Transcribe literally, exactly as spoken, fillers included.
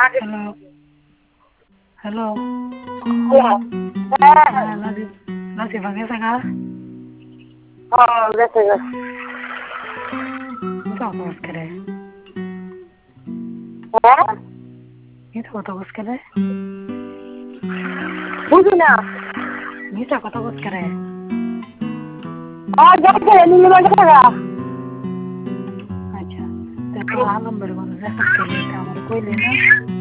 hello hello হ্যাঁ নাজি নাজিফা গেছে গা মিথ্যা কথা বলছ কে রে মিথ্যা কথা বলছ কে রে বুঝি না মিথ্যা কথা বলছ কে রে আচ্ছা আচ্ছা তো আলম বের করে দেখা ছেলে আমার কইলে না